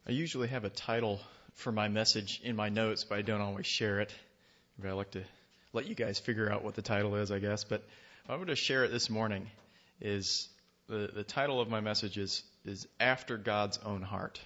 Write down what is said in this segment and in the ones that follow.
I usually have a title for my message in my notes, but I don't always share it. I like to let you guys figure out what the title is, I guess. But I'm going to share it this morning. Is the title of my message is After God's Own Heart.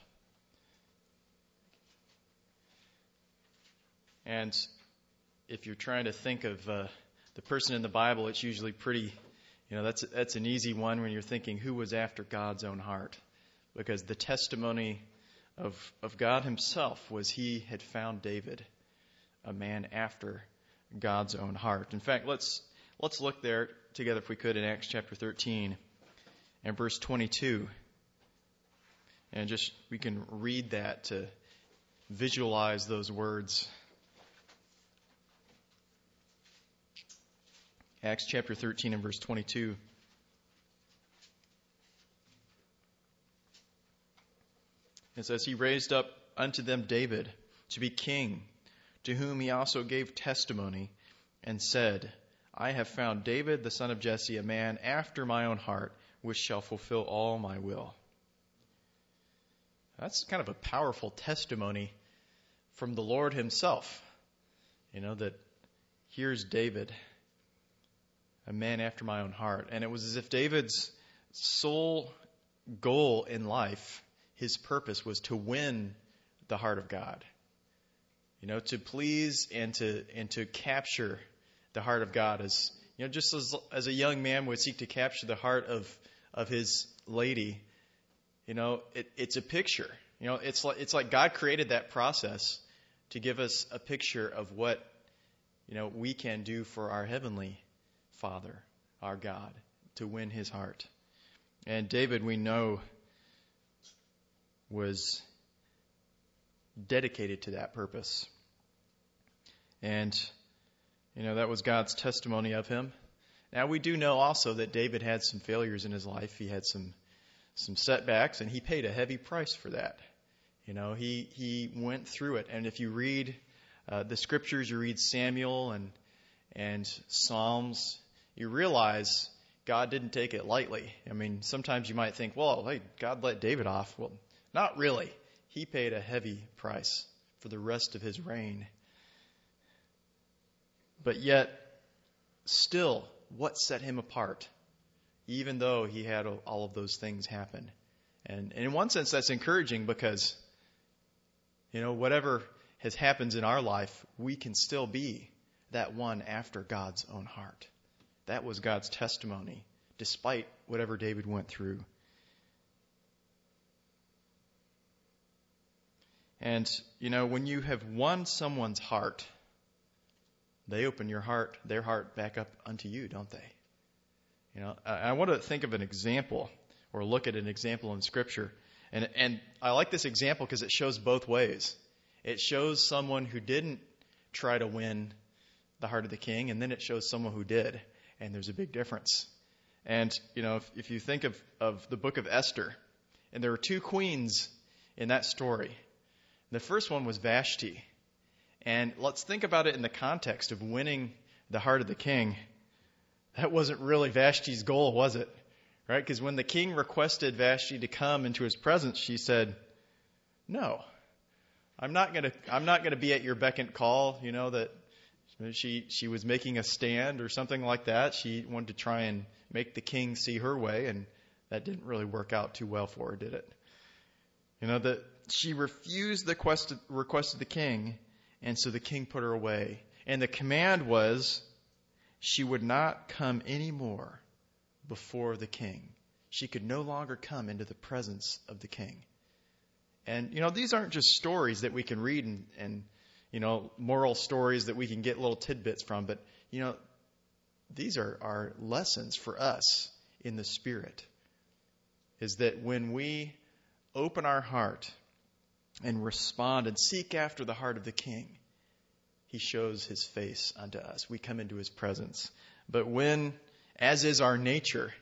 And if you're trying to think of the person in the Bible, it's usually pretty, that's an easy one when you're thinking who was after God's own heart. Because the testimony of God himself was he had found David, a man after God's own heart. In fact, let's look there together, if we could, in Acts chapter 13 and verse 22. And just we can read that to visualize those words. Acts chapter 13 and verse 22. It says, "He raised up unto them David to be king, to whom he also gave testimony, and said, I have found David the son of Jesse, a man after my own heart, which shall fulfill all my will." That's kind of a powerful testimony from the Lord himself. That here's David, a man after my own heart. And it was as if David's sole goal in life, his purpose, was to win the heart of God. To please and to capture the heart of God, as just as a young man would seek to capture the heart of his lady. It's a picture. It's like God created that process to give us a picture of what we can do for our heavenly Father, our God, to win his heart. And David, we know, was dedicated to that purpose. And, that was God's testimony of him. Now, we do know also that David had some failures in his life. He had some setbacks, and he paid a heavy price for that. He went through it. And if you read the scriptures, you read Samuel and Psalms, you realize God didn't take it lightly. Sometimes you might think, well, hey, God let David off. Well, not really. He paid a heavy price for the rest of his reign. But yet, still, what set him apart? Even though he had all of those things happen. And in one sense, that's encouraging because, whatever happens in our life, we can still be that one after God's own heart. That was God's testimony, despite whatever David went through. And, when you have won someone's heart, they open their heart back up unto you, don't they? I want to think of an example or look at an example in Scripture. And I like this example because it shows both ways. It shows someone who didn't try to win the heart of the king, and then it shows someone who did. And there's a big difference. And, if you think of the book of Esther, and there are two queens in that story. The first one was Vashti. And let's think about it in the context of winning the heart of the king. That wasn't really Vashti's goal, was it? Right? Because when the king requested Vashti to come into his presence, she said, "No, I'm not gonna be at your beck and call." That she was making a stand or something like that. She wanted to try and make the king see her way, and that didn't really work out too well for her, did it? That she refused the request of the king, and so the king put her away. And the command was she would not come anymore before the king. She could no longer come into the presence of the king. And, these aren't just stories that we can read and moral stories that we can get little tidbits from, but, these are lessons for us in the Spirit. Is that when we open our heart and respond and seek after the heart of the king, he shows his face unto us. We come into his presence. But when, as is our nature,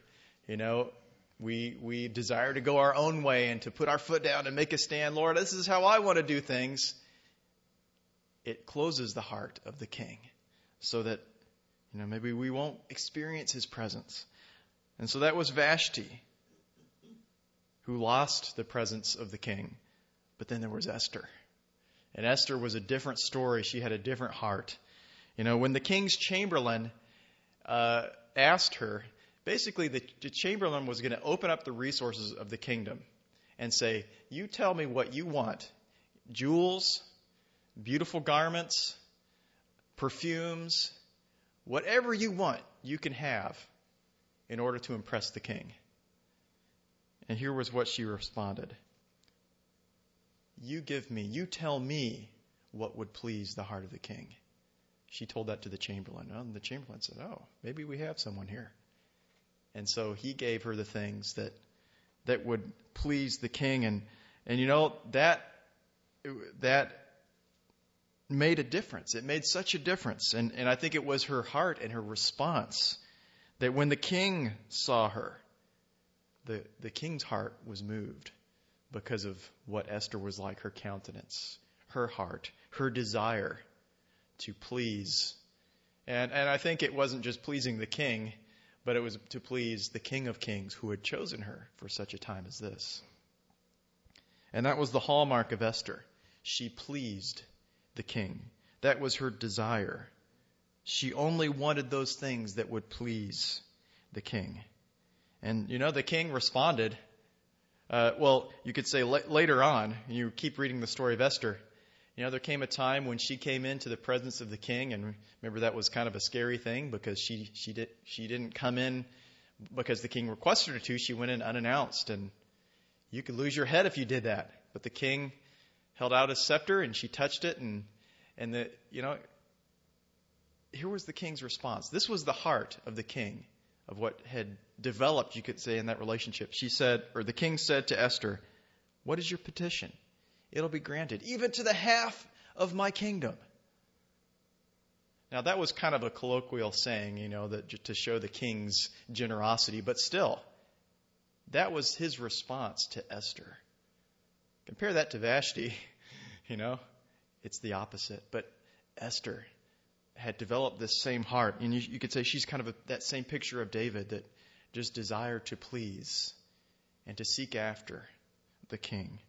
we desire to go our own way and to put our foot down and make a stand. Lord, this is how I want to do things. It closes the heart of the king so that, maybe we won't experience his presence. And so that was Vashti, who lost the presence of the king. But then there was Esther. And Esther was a different story. She had a different heart. When the king's chamberlain asked her, basically the chamberlain was going to open up the resources of the kingdom and say, you tell me what you want. Jewels, beautiful garments, perfumes, whatever you want, you can have in order to impress the king. And here was what she responded. You tell me what would please the heart of the king. She told that to the chamberlain. And the chamberlain said, maybe we have someone here. And so he gave her the things that would please the king. And that made a difference. It made such a difference. And I think it was her heart and her response that when the king saw her, the king's heart was moved because of what Esther was like, her countenance, her heart, her desire to please. And I think it wasn't just pleasing the king, but it was to please the King of Kings who had chosen her for such a time as this. And that was the hallmark of Esther. She pleased the king. That was her desire. She only wanted those things that would please the king. And the king responded. You could say later on, you keep reading the story of Esther, there came a time when she came into the presence of the king, and remember that was kind of a scary thing because she didn't come in because the king requested her to. She went in unannounced, and you could lose your head if you did that. But the king held out his scepter, and she touched it, and here was the king's response. This was the heart of the king, of what had developed, you could say, in that relationship. The king said to Esther, "What is your petition? It'll be granted, even to the half of my kingdom." Now, that was kind of a colloquial saying, that to show the king's generosity, but still, that was his response to Esther. Compare that to Vashti, it's the opposite. But Esther had developed this same heart, and you could say she's kind of that same picture of David that just desired to please and to seek after the king.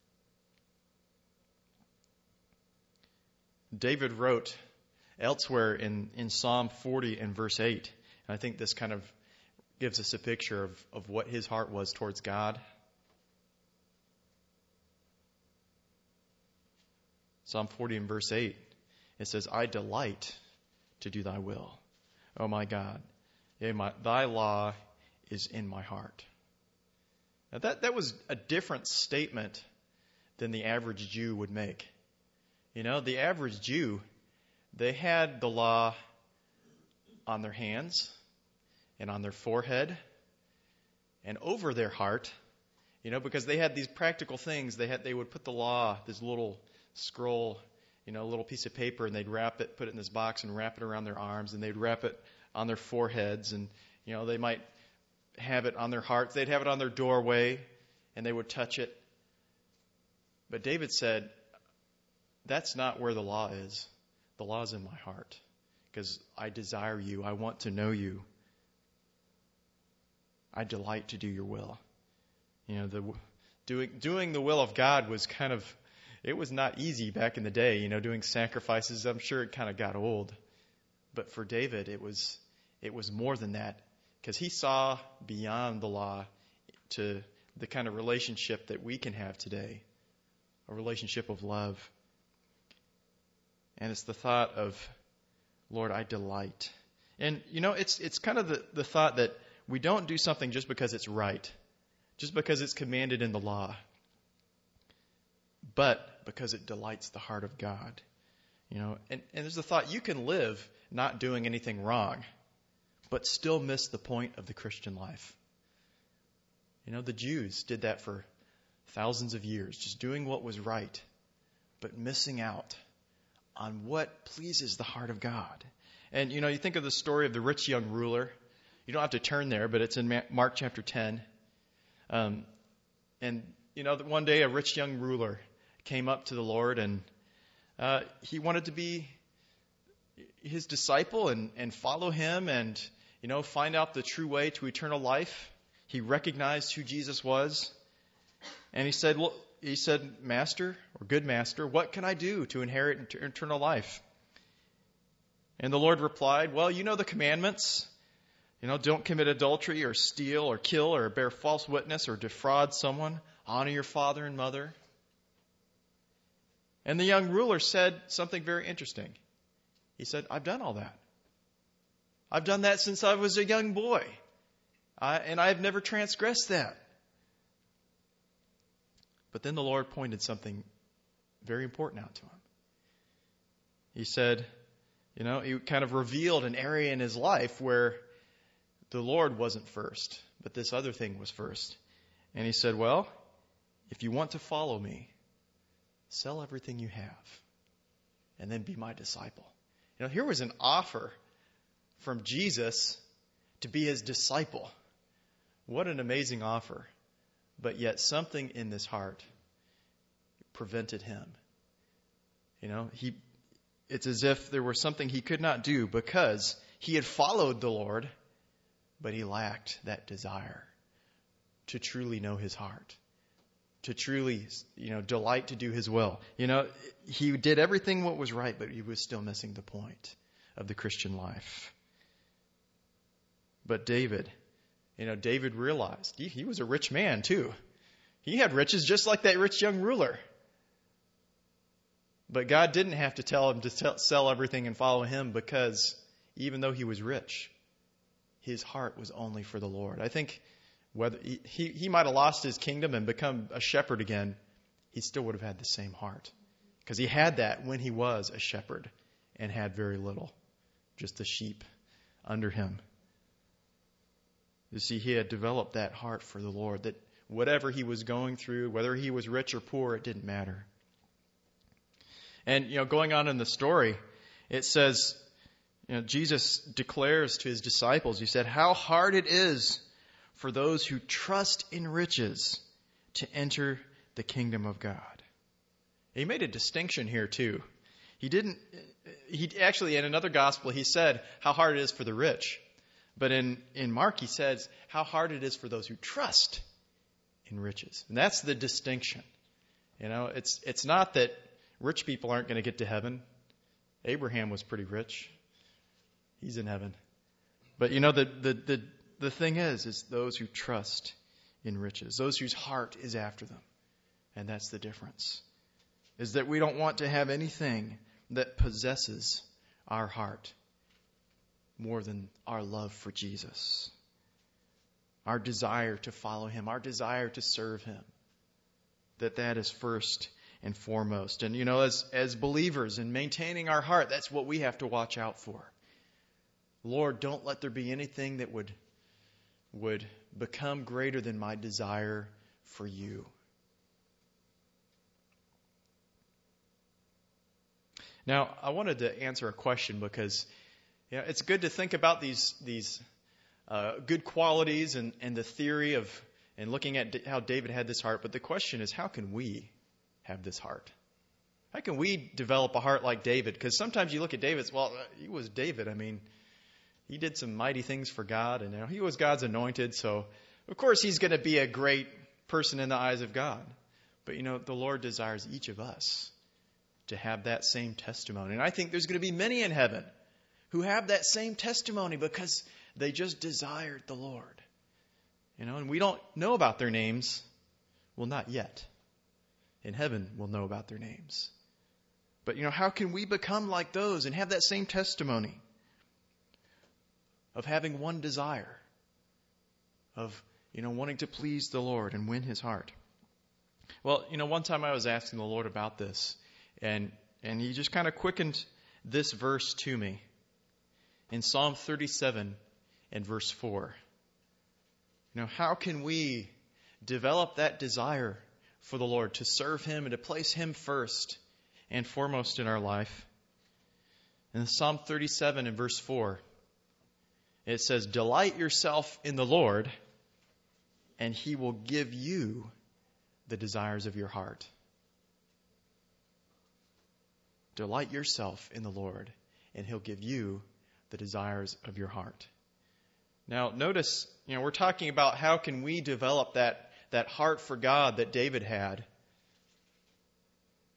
David wrote elsewhere in Psalm 40 and verse 8, and I think this kind of gives us a picture of what his heart was towards God. Psalm 40 and verse 8, it says, "I delight to do thy will, O my God. Thy law is in my heart." Now that was a different statement than the average Jew would make. The average Jew, they had the law on their hands and on their forehead and over their heart, because they had these practical things. They would put the law, this little scroll, a little piece of paper, and they'd wrap it, put it in this box and wrap it around their arms, and they'd wrap it on their foreheads, and they might have it on their hearts. They'd have it on their doorway, and they would touch it. But David said, that's not where the law is. The law is in my heart, because I desire you. I want to know you. I delight to do your will. Doing the will of God was it was not easy back in the day, doing sacrifices. I'm sure it kind of got old. But for David, it was more than that, because he saw beyond the law to the kind of relationship that we can have today, a relationship of love. And it's the thought of, Lord, I delight. And, it's kind of the thought that we don't do something just because it's right, just because it's commanded in the law, but because it delights the heart of God. And there's the thought you can live not doing anything wrong, but still miss the point of the Christian life. The Jews did that for thousands of years, just doing what was right, but missing out on what pleases the heart of God. And, you think of the story of the rich young ruler. You don't have to turn there, but it's in Mark chapter 10. And, one day a rich young ruler came up to the Lord, and he wanted to be his disciple and follow him and, find out the true way to eternal life. He recognized who Jesus was. And he said, well, he said, Master, or good master, what can I do to inherit eternal life? And the Lord replied, well, you know the commandments. Don't commit adultery or steal or kill or bear false witness or defraud someone. Honor your father and mother. And the young ruler said something very interesting. He said, I've done all that. I've done that since I was a young boy. And I've never transgressed that. But then the Lord pointed something very important out to him. He said, he kind of revealed an area in his life where the Lord wasn't first, but this other thing was first. And he said, well, if you want to follow me, sell everything you have and then be my disciple. Here was an offer from Jesus to be his disciple. What an amazing offer. But yet something in this heart prevented him. It's as if there was something he could not do because he had followed the Lord, but he lacked that desire to truly know his heart, to truly, delight to do his will. He did everything what was right, but he was still missing the point of the Christian life. But David realized he was a rich man too. He had riches just like that rich young ruler. But God didn't have to tell him to sell everything and follow him because even though he was rich, his heart was only for the Lord. I think whether he might have lost his kingdom and become a shepherd again, he still would have had the same heart. Because he had that when he was a shepherd and had very little, just the sheep under him. You see, he had developed that heart for the Lord, that whatever he was going through, whether he was rich or poor, it didn't matter. And, going on in the story, it says, Jesus declares to his disciples, he said, how hard it is for those who trust in riches to enter the kingdom of God. He made a distinction here too. He actually, in another gospel, he said how hard it is for the rich. But in Mark, he says how hard it is for those who trust in riches. And that's the distinction. It's not that rich people aren't going to get to heaven. Abraham was pretty rich. He's in heaven. But the thing is those who trust in riches, those whose heart is after them. And that's the difference. Is that we don't want to have anything that possesses our heart more than our love for Jesus. Our desire to follow him, our desire to serve him. That is first and foremost. And as believers in maintaining our heart, that's what we have to watch out for. Lord, don't let there be anything that would become greater than my desire for you. Now, I wanted to answer a question because it's good to think about these good qualities and the theory of and looking at how David had this heart. But the question is, how can we have this heart? How can we develop a heart like David? Because sometimes you look at David, he was David. I mean, he did some mighty things for God, and he was God's anointed. So, of course, he's going to be a great person in the eyes of God. But, the Lord desires each of us to have that same testimony. And I think there's going to be many in heaven who have that same testimony because they just desired the Lord. And we don't know about their names. Well, not yet. In heaven, we'll know about their names. But, how can we become like those and have that same testimony of having one desire, of, wanting to please the Lord and win his heart? Well, one time I was asking the Lord about this, and he just kind of quickened this verse to me in Psalm 37 and verse 4. How can we develop that desire for the Lord, to serve him and to place him first and foremost in our life? In Psalm 37 and verse 4, it says, delight yourself in the Lord, and he will give you the desires of your heart. Delight yourself in the Lord, and he'll give you the desires of your heart. Now, notice, we're talking about how can we develop that heart for God that David had.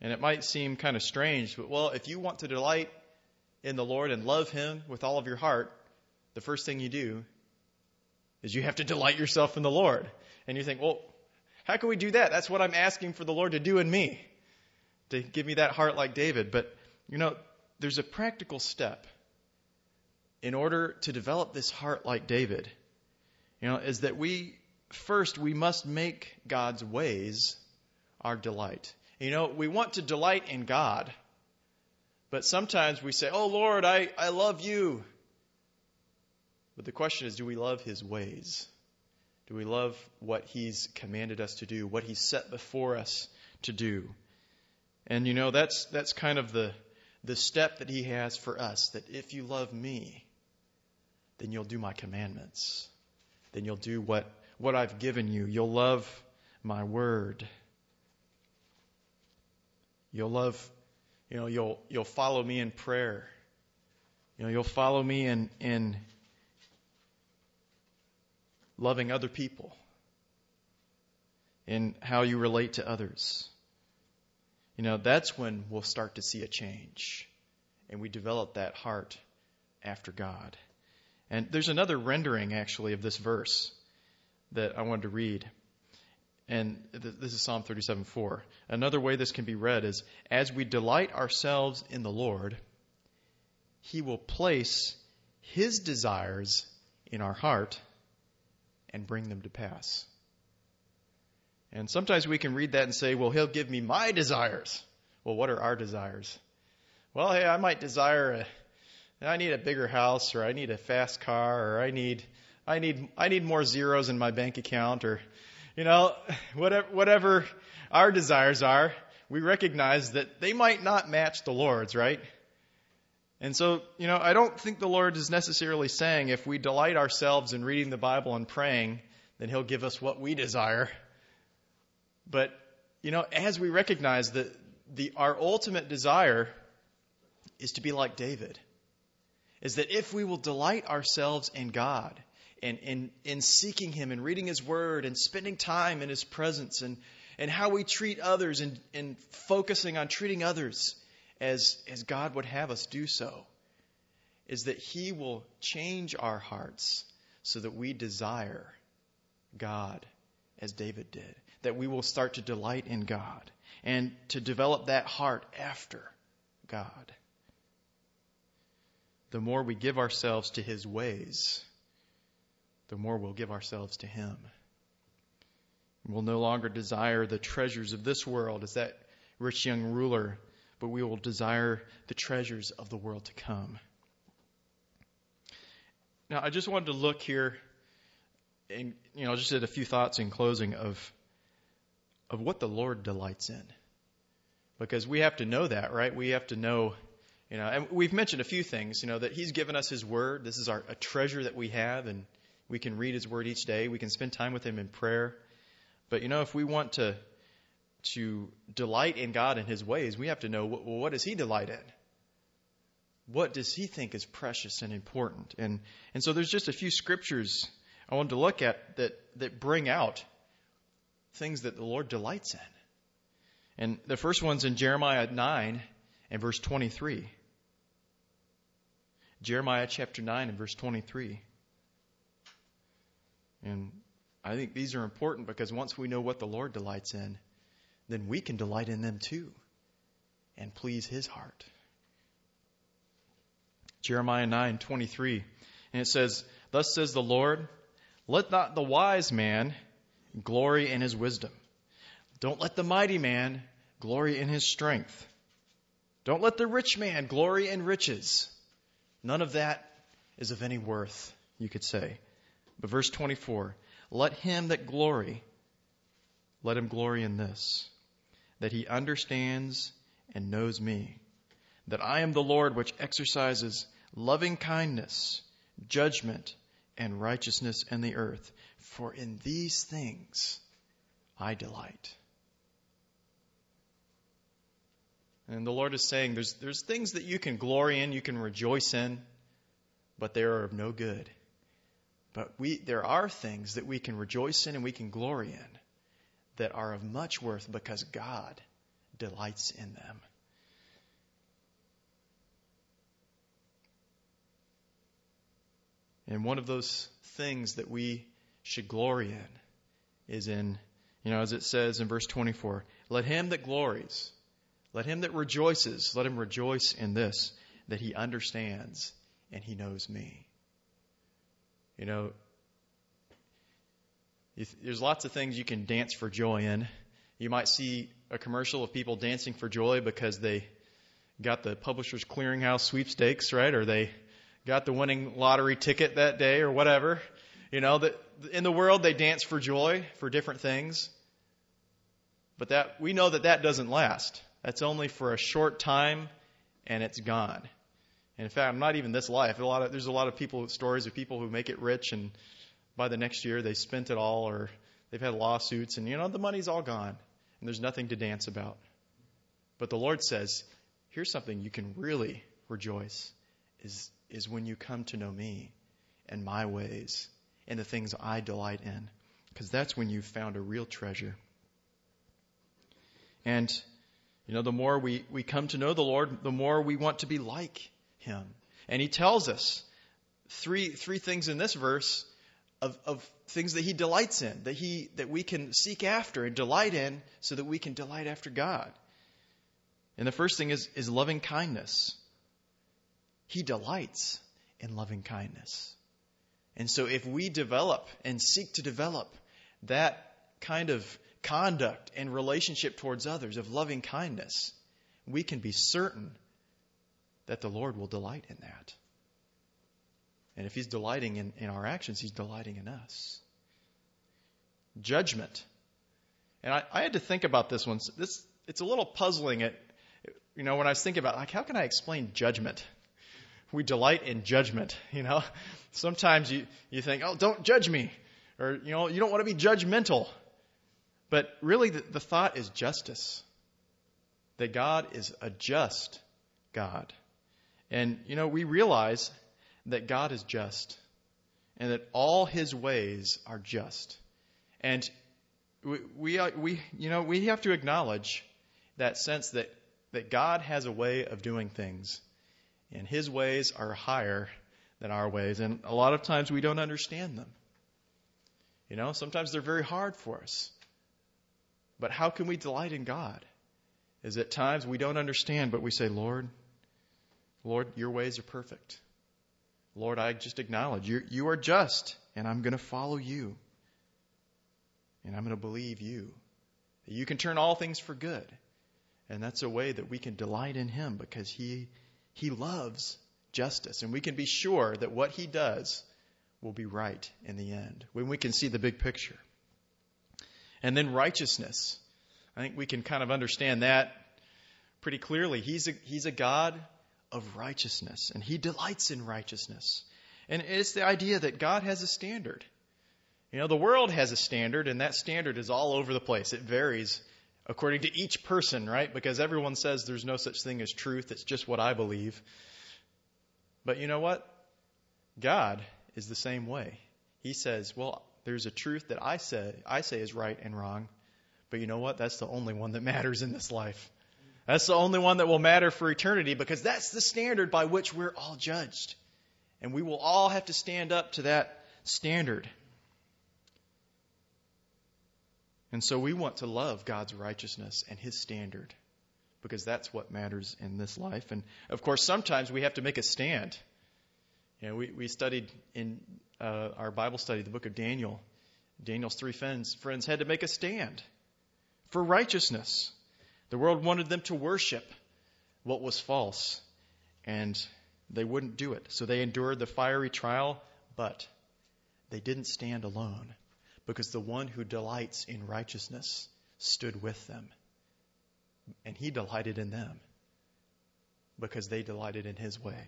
And it might seem kind of strange, but well, if you want to delight in the Lord and love Him with all of your heart, the first thing you do is you have to delight yourself in the Lord. And you think, well, how can we do that? That's what I'm asking for the Lord to do in me, to give me that heart like David. But, there's a practical step in order to develop this heart like David, is that we must make God's ways our delight. We want to delight in God, but sometimes we say, oh, Lord, I love you. But the question is, do we love His ways? Do we love what He's commanded us to do, what He's set before us to do? And that's kind of the step that He has for us, that if you love me, then you'll do my commandments. Then you'll do what I've given you. You'll love my word. You'll love, you'll follow me in prayer. You'll follow me in loving other people, in how you relate to others. That's when we'll start to see a change, and we develop that heart after God. And there's another rendering, actually, of this verse that I wanted to read. And this is Psalm 37:4. Another way this can be read is, as we delight ourselves in the Lord, He will place His desires in our heart and bring them to pass. And sometimes we can read that and say, well, He'll give me my desires. Well, what are our desires? Well, hey, I might desire I need a bigger house, or I need a fast car, or I need more zeros in my bank account, or whatever our desires are. We recognize that they might not match the Lord's, right? And so, I don't think the Lord is necessarily saying if we delight ourselves in reading the Bible and praying, then He'll give us what we desire. But, as we recognize that our ultimate desire is to be like David, is that if we will delight ourselves in God and in seeking Him and reading His Word and spending time in His presence and how we treat others and focusing on treating others as God would have us do so, is that He will change our hearts so that we desire God as David did. That we will start to delight in God and to develop that heart after God. The more we give ourselves to His ways, the more we'll give ourselves to Him. We'll no longer desire the treasures of this world as that rich young ruler, but we will desire the treasures of the world to come. Now, I just wanted to look here and, just at a few thoughts in closing of what the Lord delights in. Because we have to know that, right? We have to know, and we've mentioned a few things, that He's given us His Word. This is a treasure that we have, and we can read His Word each day. We can spend time with Him in prayer. But, if we want to delight in God and His ways, we have to know, what does He delight in? What does He think is precious and important? And so there's just a few scriptures I wanted to look at that bring out things that the Lord delights in. And the first one's in Jeremiah 9 and verse 23. Jeremiah chapter 9 and verse 23. And I think these are important because once we know what the Lord delights in, then we can delight in them too and please His heart. Jeremiah 9:23, and it says, "Thus says the Lord, let not the wise man glory in his wisdom. Don't let the mighty man glory in his strength. Don't let the rich man glory in riches. None of that is of any worth," you could say. But verse 24, "Let him that glory, let him glory in this, that he understands and knows me, that I am the Lord which exercises loving kindness, judgment, and righteousness in the earth. For in these things I delight." And the Lord is saying there's things that you can glory in, you can rejoice in, but they are of no good. But there are things that we can rejoice in and we can glory in that are of much worth because God delights in them. And one of those things that we should glory in is in, as it says in verse 24, let him that glories, let him that rejoices, let him rejoice in this, that he understands and he knows me. There's lots of things you can dance for joy in. You might see a commercial of people dancing for joy because they got the Publishers Clearinghouse sweepstakes, right? Or they got the winning lottery ticket that day or whatever. That in the world they dance for joy for different things. But we know that doesn't last. That's only for a short time and it's gone. And in fact, not even this life. There's a lot of stories of people who make it rich and by the next year they spent it all or they've had lawsuits and the money's all gone and there's nothing to dance about. But the Lord says, here's something you can really rejoice is when you come to know me and my ways and the things I delight in, because that's when you've found a real treasure. And, the more we come to know the Lord, the more we want to be like him. And he tells us three things in this verse of things that he delights in, that we can seek after and delight in so that we can delight after God. And the first thing is loving kindness. He delights in loving kindness. And so if we develop and seek to develop that kind of conduct and relationship towards others of loving kindness, we can be certain that the Lord will delight in that. And if he's delighting in our actions, he's delighting in us. Judgment. And I had to think about this one. It's a little puzzling. When I was thinking about, how can I explain judgment? We delight in judgment, Sometimes you think, oh, don't judge me. Or, you don't want to be judgmental. But really the thought is justice. That God is a just God. And, we realize that God is just. And that all his ways are just. And we have to acknowledge that sense that God has a way of doing things. And his ways are higher than our ways. And a lot of times we don't understand them. Sometimes they're very hard for us. But how can we delight in God? Is at times we don't understand, but we say, Lord, your ways are perfect. Lord, I just acknowledge you are just, and I'm going to follow you. And I'm going to believe you. That you can turn all things for good. And that's a way that we can delight in him because he loves justice. And we can be sure that what he does will be right in the end. When we can see the big picture. And then righteousness. I think we can kind of understand that pretty clearly. He's a God of righteousness. And he delights in righteousness. And it's the idea that God has a standard. The world has a standard, and that standard is all over the place. It varies according to each person, right? Because everyone says there's no such thing as truth. It's just what I believe. But you know what? God is the same way. He says, well, there's a truth that I say is right and wrong. But you know what? That's the only one that matters in this life. That's the only one that will matter for eternity because that's the standard by which we're all judged. And we will all have to stand up to that standard. And so we want to love God's righteousness and his standard because that's what matters in this life. And of course, sometimes we have to make a stand. We studied in our Bible study, the book of Daniel. Daniel's three friends had to make a stand for righteousness. The world wanted them to worship what was false, and they wouldn't do it. So they endured the fiery trial, but they didn't stand alone. Because the one who delights in righteousness stood with them. And he delighted in them. Because they delighted in his way.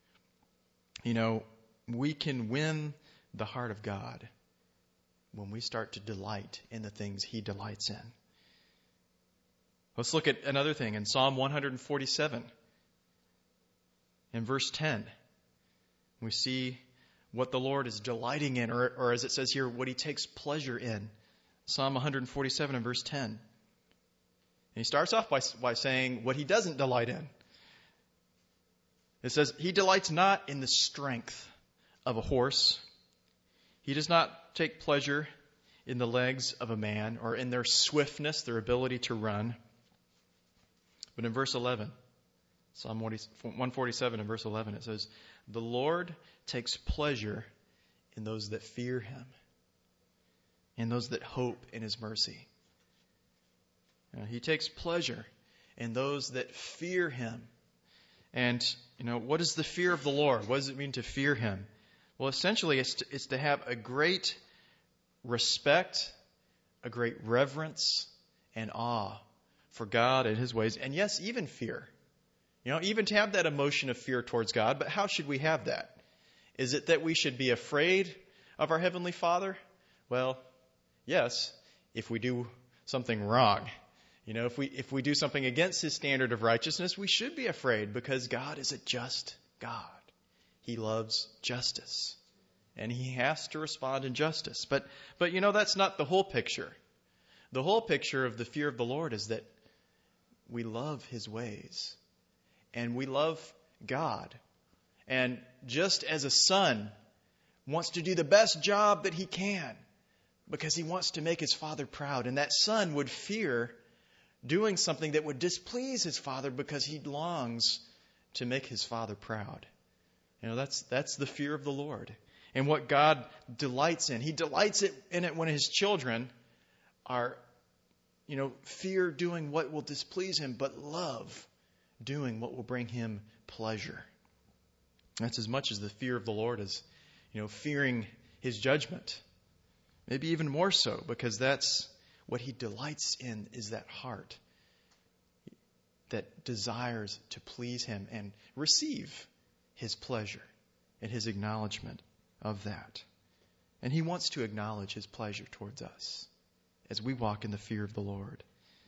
We can win the heart of God when we start to delight in the things he delights in. Let's look at another thing in Psalm 147. In verse 10, we see what the Lord is delighting in, or as it says here, what he takes pleasure in. Psalm 147 and verse 10. he starts off by saying what he doesn't delight in. It says, he delights not in the strength of a horse. He does not take pleasure in the legs of a man or in their swiftness, their ability to run. But in verse 11, Psalm 147 and verse 11, it says, the Lord takes pleasure in those that fear him, in those that hope in his mercy. He takes pleasure in those that fear him. And, what is the fear of the Lord? What does it mean to fear him? Well, essentially, it's to have a great respect, a great reverence, and awe for God and his ways. And yes, even fear. Even to have that emotion of fear towards God. But how should we have that? Is it that we should be afraid of our Heavenly Father? Well, yes, if we do something wrong. If we do something against his standard of righteousness, we should be afraid because God is a just God. He loves justice. And he has to respond in justice. But that's not the whole picture. The whole picture of the fear of the Lord is that we love his ways. And we love God. And just as a son wants to do the best job that he can because he wants to make his father proud, and that son would fear doing something that would displease his father because he longs to make his father proud. That's the fear of the Lord. And what God delights in. He delights in it when his children are, fear doing what will displease him, but love doing what will bring him pleasure. That's as much as the fear of the Lord as, fearing his judgment. Maybe even more so, because that's what he delights in, is that heart that desires to please him and receive his pleasure and his acknowledgement of that. And he wants to acknowledge his pleasure towards us as we walk in the fear of the Lord.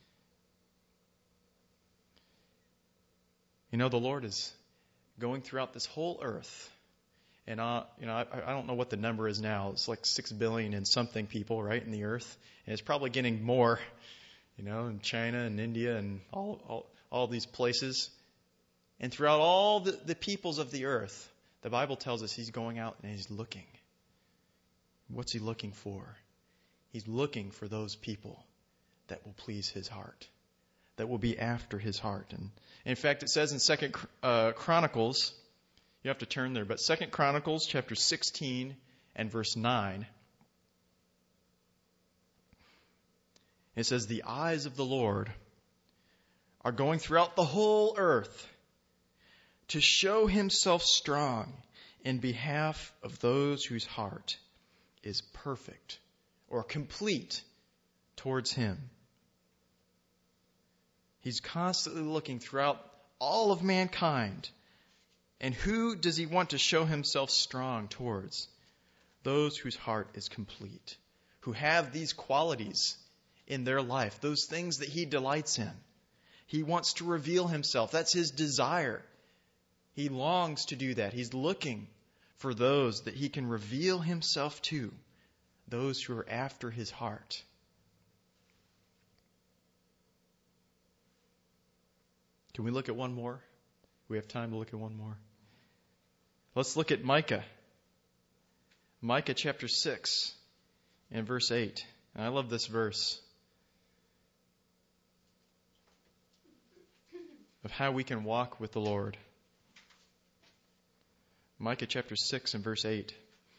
The Lord is going throughout this whole earth. And, I don't know what the number is now. It's like 6 billion and something people, right, in the earth. And it's probably getting more, in China and India and all these places. And throughout all the peoples of the earth, the Bible tells us he's going out and he's looking. What's he looking for? He's looking for those people that will please his heart, that will be after his heart. And in fact, it says in 2 Chronicles, you have to turn there, but 2 Chronicles chapter 16 and verse 9, it says, the eyes of the Lord are going throughout the whole earth to show himself strong in behalf of those whose heart is perfect or complete towards him. He's constantly looking throughout all of mankind. And who does he want to show himself strong towards? Those whose heart is complete, who have these qualities in their life, those things that he delights in. He wants to reveal himself. That's his desire. He longs to do that. He's looking for those that he can reveal himself to, those who are after his heart. Can we look at one more? We have time to look at one more. Let's look at Micah. Micah chapter 6 and verse 8. And I love this verse of how we can walk with the Lord. Micah chapter 6 and verse 8.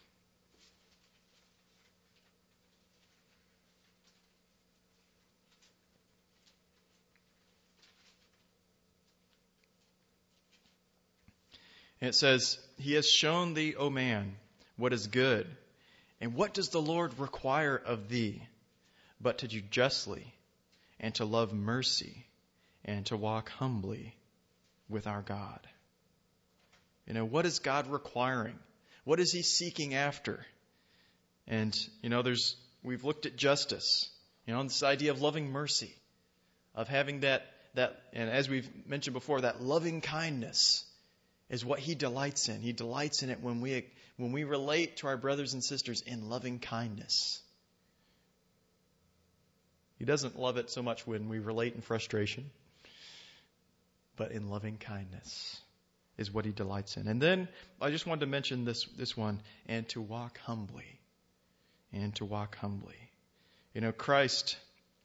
And it says, he has shown thee, O man, what is good. And what does the Lord require of thee? But to do justly, and to love mercy, and to walk humbly with our God. What is God requiring? What is he seeking after? And, we've looked at justice, this idea of loving mercy, of having that, and as we've mentioned before, that loving kindness is what he delights in. He delights in it when we relate to our brothers and sisters in loving kindness. He doesn't love it so much when we relate in frustration, but in loving kindness is what he delights in. And then I just wanted to mention this one, and to walk humbly. And to walk humbly. You know, Christ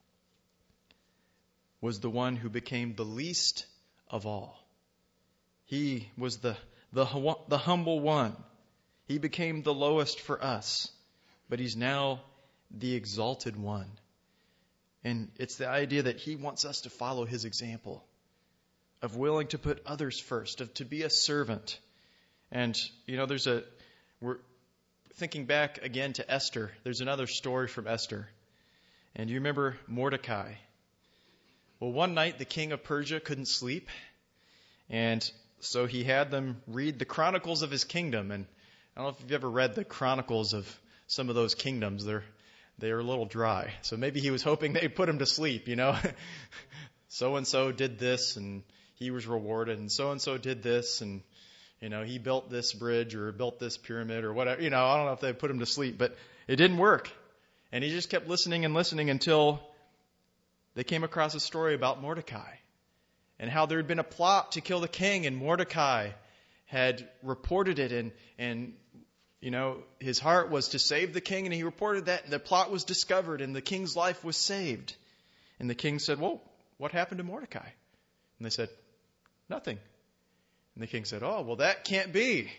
was the one who became the least of all. He was the humble one. He became the lowest for us, but he's now the exalted one. And it's the idea that he wants us to follow his example of willing to put others first, of to be a servant. And, you know, we're thinking back again to Esther. There's another story from Esther. And you remember Mordecai. Well, one night the king of Persia couldn't sleep. And so he had them read the chronicles of his kingdom. And I don't know if you've ever read the chronicles of some of those kingdoms. They're a little dry. So maybe he was hoping they'd put him to sleep, you know. So-and-so did this, and he was rewarded. And so-and-so did this, and, you know, he built this bridge or built this pyramid or whatever. You know, I don't know if they put him to sleep, but it didn't work. And he just kept listening and listening until they came across a story about Mordecai and how there had been a plot to kill the king, and Mordecai had reported it, and you know, his heart was to save the king, and he reported that, and the plot was discovered, and the king's life was saved. And the king said, well, what happened to Mordecai? And they said, nothing. And the king said, oh, well, that can't be.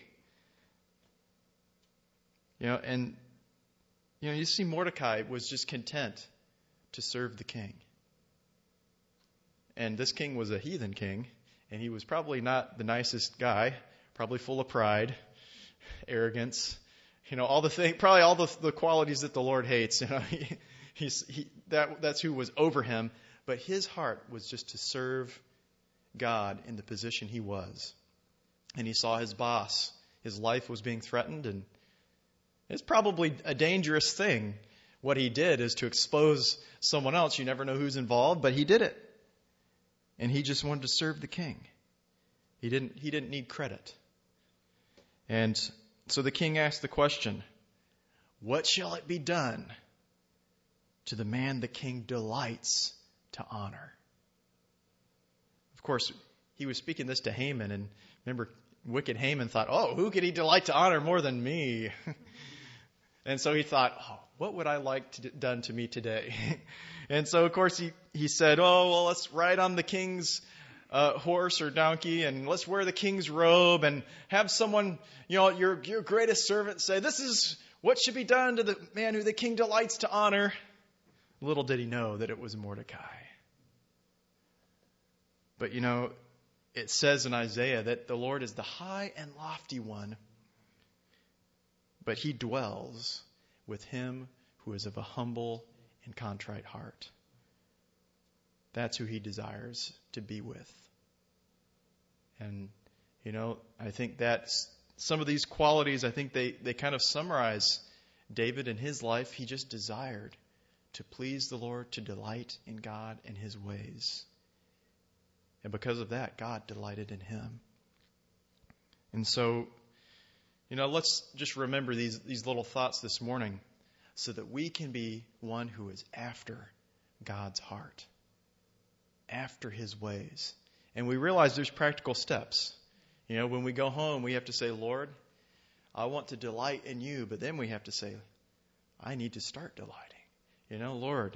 You know, and, you know, you see Mordecai was just content to serve the king. And this king was a heathen king, and he was probably not the nicest guy, probably full of pride, arrogance, you know, probably all the qualities that the Lord hates. You know, that's who was over him. But his heart was just to serve God in the position he was. And he saw his boss, his life was being threatened, and it's probably a dangerous thing. What he did is to expose someone else. You never know who's involved, but he did it. And he just wanted to serve the king. He didn't need credit. And so the king asked the question, what shall it be done to the man the king delights to honor? Of course, he was speaking this to Haman, and remember, wicked Haman thought, oh, who could he delight to honor more than me? And so he thought, oh, what would I like done to me today? And so, of course, he said, oh, well, let's ride on the king's horse or donkey, and let's wear the king's robe, and have someone, you know, your greatest servant say, this is what should be done to the man who the king delights to honor. Little did he know that it was Mordecai. But, you know, it says in Isaiah that the Lord is the high and lofty one, but he dwells with him who is of a humble and contrite heart. That's who he desires to be with. And, you know, I think that's some of these qualities, I think they kind of summarize David in his life. He just desired to please the Lord, to delight in God and his ways. And because of that, God delighted in him. And so, you know, let's just remember these little thoughts this morning so that we can be one who is after God's heart, after his ways. And we realize there's practical steps. You know, when we go home, we have to say, Lord, I want to delight in you. But then we have to say, I need to start delighting. You know, Lord,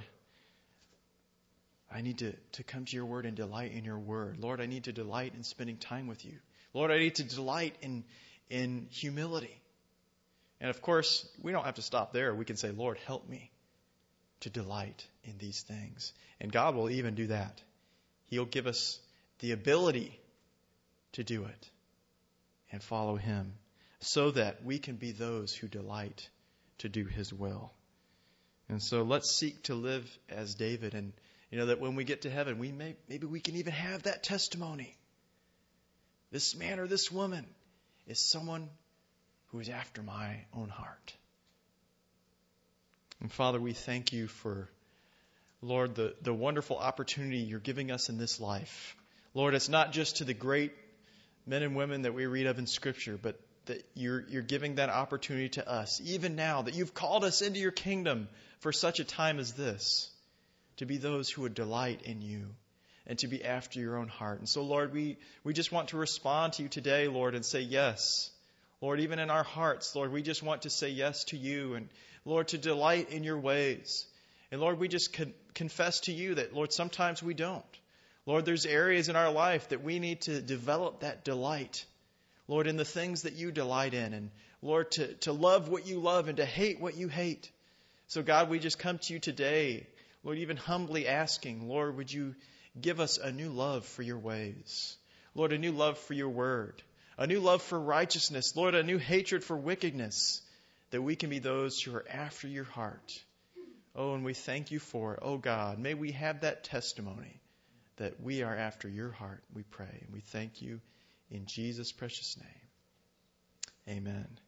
I need to come to your word and delight in your word. Lord, I need to delight in spending time with you. Lord, I need to delight in humility. And of course, we don't have to stop there. We can say, Lord, help me to delight in these things. And God will even do that. He'll give us the ability to do it and follow him so that we can be those who delight to do his will. And so let's seek to live as David, and you know that when we get to heaven, maybe we can even have that testimony. This man or this woman is someone who is after my own heart. And Father, we thank you for, Lord, the wonderful opportunity you're giving us in this life. Lord, it's not just to the great men and women that we read of in Scripture, but that you're giving that opportunity to us, even now, that you've called us into your kingdom for such a time as this. to be those who would delight in you and to be after your own heart. And so, Lord, we just want to respond to you today, Lord, and say yes. Lord, even in our hearts, Lord, we just want to say yes to you and, Lord, to delight in your ways. And, Lord, we just confess to you that, Lord, sometimes we don't. Lord, there's areas in our life that we need to develop that delight, Lord, in the things that you delight in. And, Lord, to love what you love and to hate what you hate. So, God, we just come to you today, Lord, even humbly asking, Lord, would you give us a new love for your ways? Lord, a new love for your word. A new love for righteousness. Lord, a new hatred for wickedness. That we can be those who are after your heart. Oh, and we thank you for it. Oh, God, may we have that testimony that we are after your heart, we pray. And we thank you in Jesus' precious name. Amen.